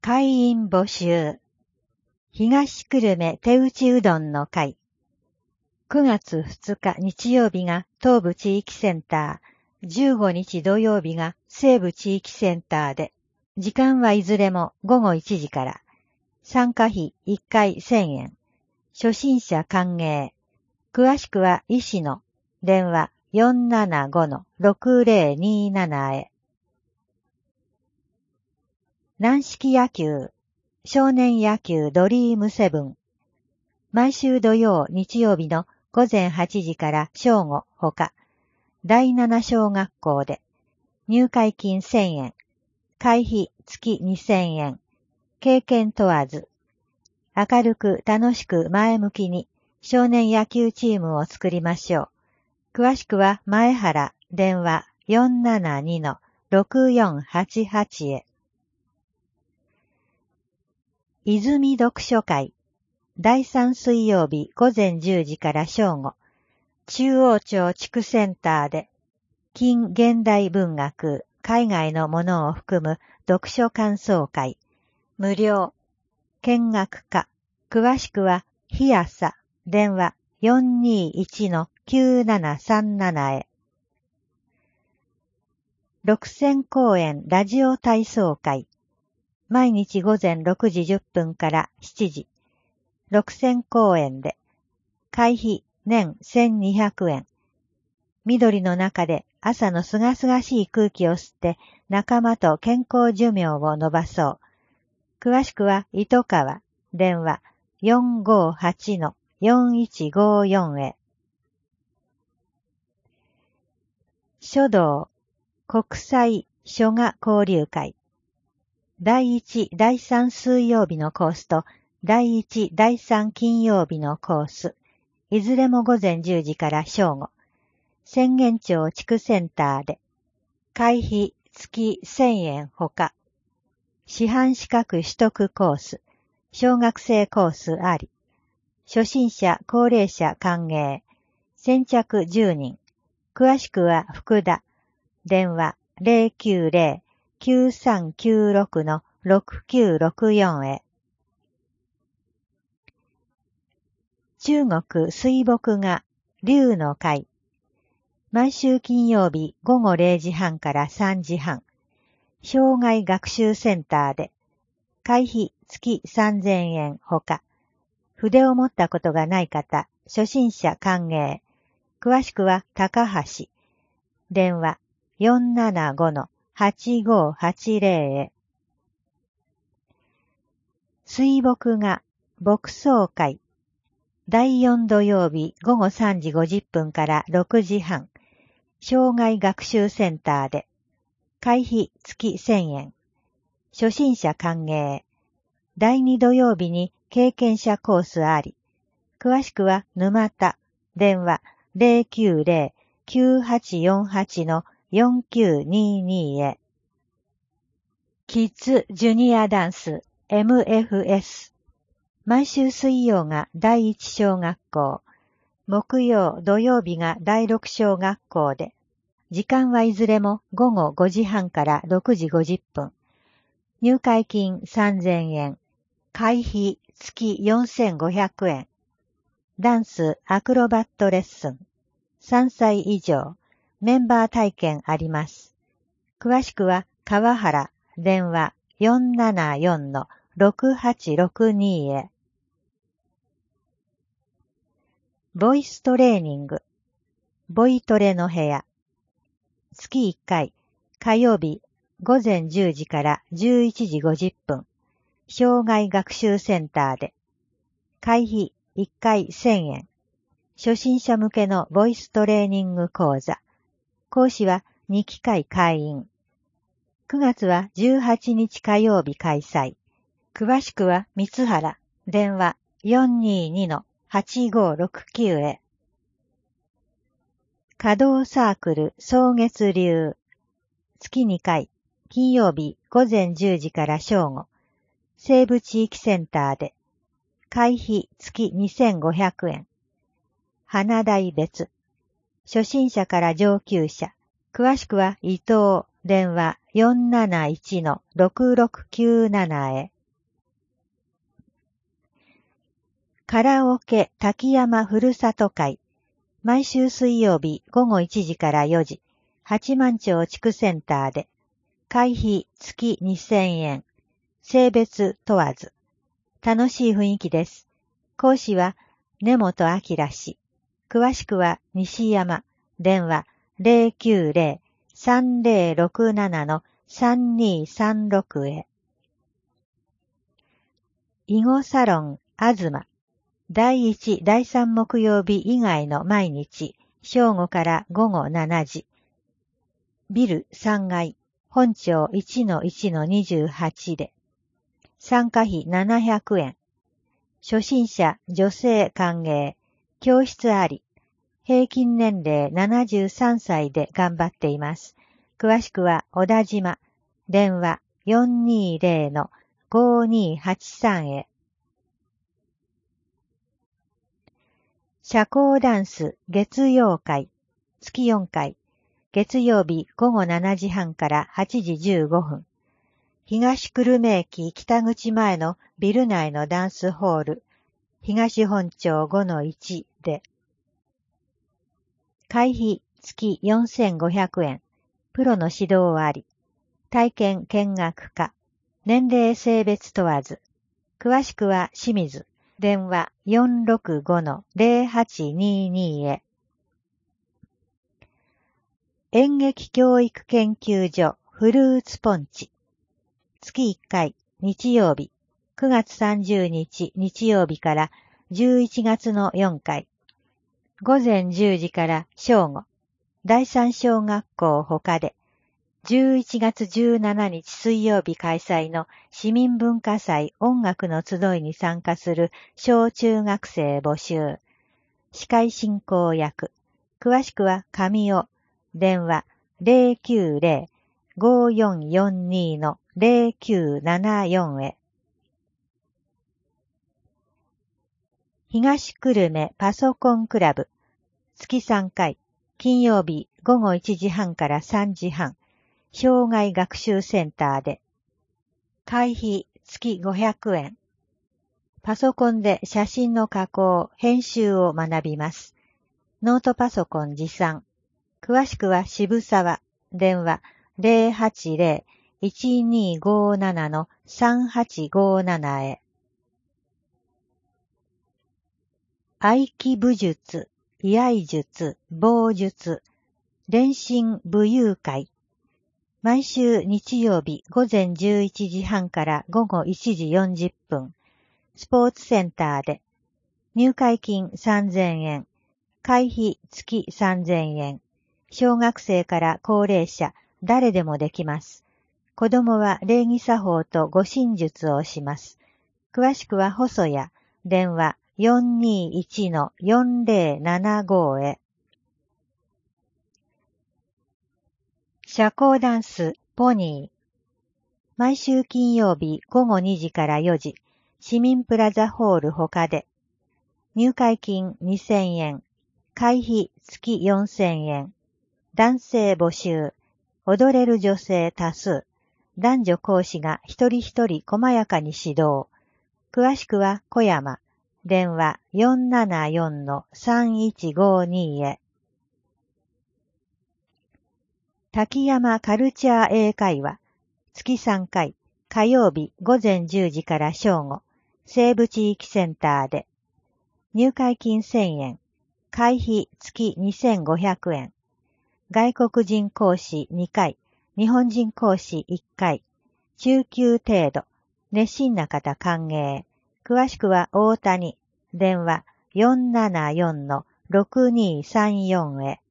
会員募集。東久留米手打ちうどんの会。9月2日日曜日が東部地域センター、15日土曜日が西部地域センターで、時間はいずれも午後1時から。参加費1回1000円。初心者歓迎。詳しくは医師の電話 475-6027 へ。軟式野球、少年野球ドリームセブン。毎週土曜、日曜日の午前8時から正午ほか、第7小学校で、入会金1000円、会費月2000円、経験問わず、明るく楽しく前向きに少年野球チームを作りましょう。詳しくは前原、電話 472-6488 へ。泉読書会。第3水曜日午前10時から正午。中央町地区センターで、近現代文学、海外のものを含む読書感想会。無料。見学か。詳しくは、日朝、電話 421-9737 へ。六千公園ラジオ体操会。毎日午前6時10分から7時。六千公園で。会費年1200円。緑の中で朝のすがすがしい空気を吸って仲間と健康寿命を伸ばそう。詳しくは糸川、電話 458-4154 へ。書道、国際書画交流会。第1、第3水曜日のコースと第1、第3金曜日のコース。いずれも午前10時から正午。浅間町地区センターで。会費月1000円ほか。師範資格取得コース。小学生コースあり。初心者高齢者歓迎。先着10人。詳しくは福田。電話 090-9396-6964 へ。中国水墨画龍の会。毎週金曜日午後0時半から3時半。障害学習センターで。会費月3000円ほか。筆を持ったことがない方、初心者歓迎。詳しくは高橋。電話 475-8580 へ。水墨画牧草会。第4土曜日午後3時50分から6時半。障害学習センターで。会費月1000円。初心者歓迎。第2土曜日に経験者コースあり。詳しくは沼田。電話 090-9848-4922 へ。キッズジュニアダンス MFS。毎週水曜が第1小学校。木曜、土曜日が第6小学校で。時間はいずれも午後5時半から6時50分。入会金3000円。会費月4500円。ダンスアクロバットレッスン。3歳以上。メンバー体験あります。詳しくは川原、電話 474-6862 へ。ボイストレーニング。ボイトレの部屋。月1回、火曜日、午前10時から11時50分。障害学習センターで。会費1回1000円。初心者向けのボイストレーニング講座。講師は2機会会員。9月は18日火曜日開催。詳しくは三原、電話 422-8569 へ。華道サークル草月流。月2回、金曜日午前10時から正午。西部地域センターで。会費月2500円。花代別。初心者から上級者。詳しくは伊藤、 電話 471-6697 へ。カラオケ滝山ふるさと会。毎週水曜日午後1時から4時、八幡町地区センターで。会費月2000円。性別問わず。楽しい雰囲気です。講師は根本明氏。詳しくは西山。電話 090-3067-3236 へ。囲碁サロンあずま。第1、第3木曜日以外の毎日、正午から午後7時。ビル3階、本町 1-1-28 で。参加費700円。初心者、女性歓迎。教室あり。平均年齢73歳で頑張っています。詳しくは小田島。電話 420-5283 へ。社交ダンス月曜会。月4回。月曜日午後7時半から8時15分。東久留米駅北口前のビル内のダンスホール。東本町 5-1 で。会費月4500円。プロの指導あり。体験見学科。年齢性別問わず。詳しくは清水。電話 465-0822 へ。演劇教育研究所フルーツポンチ。月1回日曜日。9月30日日曜日から11月の4回。午前10時から正午。第三小学校他で。11月17日水曜日開催の市民文化祭音楽の集いに参加する小中学生募集。司会進行役。詳しくは神尾。電話 090-5442-0974 へ。東久留米パソコンクラブ。月3回。金曜日午後1時半から3時半。障害学習センターで。会費月500円。パソコンで写真の加工、編集を学びます。ノートパソコン持参。詳しくは渋沢。電話 080-1257-3857 へ。合気武術、居合術、棒術、練習武勇会。毎週日曜日午前11時半から午後1時40分。スポーツセンターで。入会金3000円。会費月3000円。小学生から高齢者、誰でもできます。子供は礼儀作法と護身術をします。詳しくは細谷。電話 421-4075 へ。社交ダンスポニー。毎週金曜日午後2時から4時、市民プラザホール他で。入会金2000円。会費月4000円。男性募集。踊れる女性多数。男女講師が一人一人細やかに指導。詳しくは小山。電話 474-3152 へ。滝山カルチャー英会話。月3回。火曜日午前10時から正午。西部地域センターで。入会金1000円。会費月2500円。外国人講師2回。日本人講師1回。中級程度。熱心な方歓迎。詳しくは大谷。電話 474-6234 へ。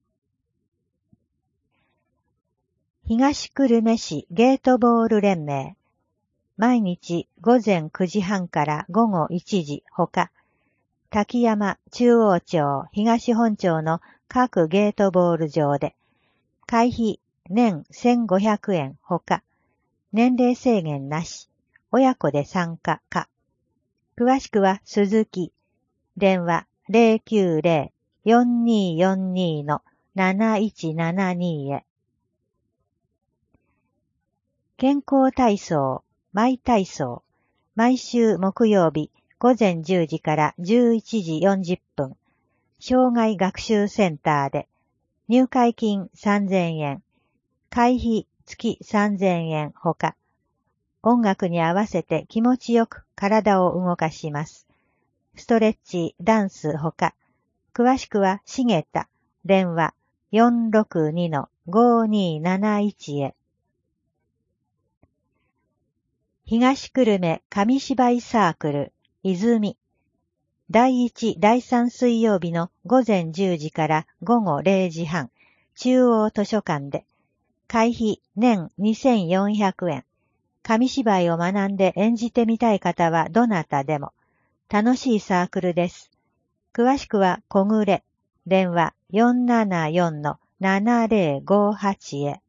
東久留米市ゲートボール連盟。毎日午前9時半から午後1時他。滝山、中央町、東本町の各ゲートボール場で。会費年1500円他。年齢制限なし。親子で参加か。詳しくは鈴木。電話 090-4242-7172 へ。 健康体操、マイ体操、毎週木曜日午前10時から11時40分、障害学習センターで、入会金3000円、会費月3000円ほか、音楽に合わせて気持ちよく体を動かします。ストレッチ、ダンスほか、詳しくはしげた、電話 462-5271 へ。東久留米紙芝居サークル、泉。第1、第3水曜日の午前10時から午後0時半、中央図書館で、会費年2400円。紙芝居を学んで演じてみたい方はどなたでも。楽しいサークルです。詳しくは小暮、電話 474-7058 へ。